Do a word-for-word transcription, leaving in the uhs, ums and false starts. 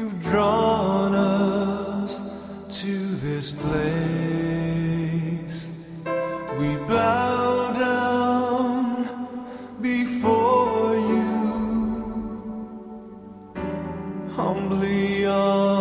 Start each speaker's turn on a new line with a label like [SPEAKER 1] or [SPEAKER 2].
[SPEAKER 1] You've drawn us to this place. We bow down before you, humbly on